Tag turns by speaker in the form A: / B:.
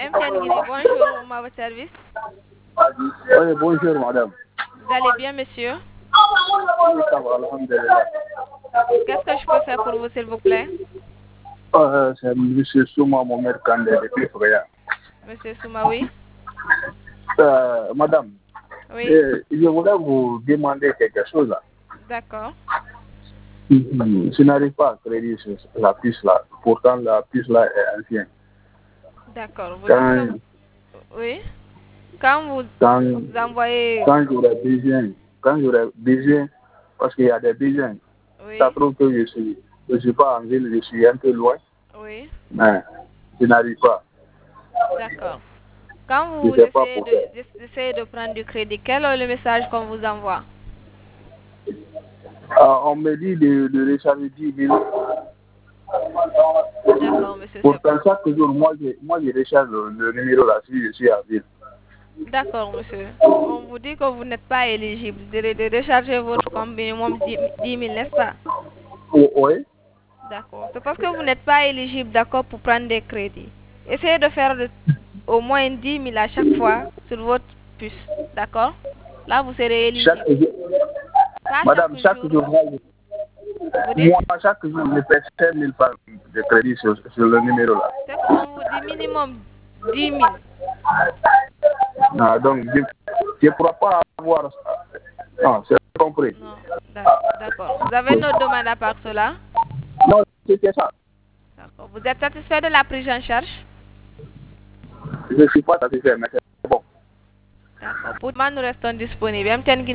A: MTN Guinée, bonjour, à votre service.
B: Oui, bonjour madame.
A: Vous allez bien, monsieur?
B: Oui, ça va, alhamdulillah.
A: Qu'est-ce que je peux faire pour vous, s'il vous plaît?
B: C'est M. Souma Mohamed Kandé depuis Fréa.
A: Monsieur Souma, oui?
B: Madame,
A: Oui?
B: je voulais vous demander quelque chose là.
A: D'accord.
B: Je n'arrive pas à créer la puce là. Pourtant, la puce là est ancienne.
A: D'accord. Vous dites
B: Quand,
A: que... Oui? Quand vous
B: quand,
A: envoyez...
B: quand j'aurais besoin, parce qu'il y a des besoins, ça
A: Oui?
B: trouve que je suis pas en ville, je suis un peu loin,
A: Oui?
B: mais je n'arrive pas.
A: D'accord. Quand
B: Je
A: vous
B: ne sais pas pourquoi.
A: essayez de prendre du crédit, quel est le message qu'on vous envoie?
B: On me dit de recharger 10 000.
A: D'accord, monsieur.
B: Pourtant, chaque jour, moi je recharge le numéro là si je suis à ville.
A: D'accord, monsieur. On vous dit que vous n'êtes pas éligible de recharger votre compte minimum 10 000, n'est-ce pas?
B: Oui.
A: D'accord. C'est parce que vous n'êtes pas éligible, d'accord, pour prendre des crédits. Essayez de faire au moins 10 000 à chaque fois sur votre puce. D'accord? Là, vous serez éligible.
B: Chaque jour.
A: Pas
B: Madame,
A: chaque jour. Vous dites?
B: moi, chaque jour, je paie 5 000 francs de crédit sur le numéro là.
A: C'est qu'on vous dit minimum 10 000.
B: Donc, je ne pourrais pas avoir ça. Non, c'est compris.
A: Non, d'accord. Vous avez notre demande à part cela?
B: Non, c'était ça.
A: D'accord. Vous êtes satisfait de la prise en charge?
B: Je ne suis pas satisfait, mais c'est bon.
A: D'accord. Pour le moment, nous restons disponibles. MTN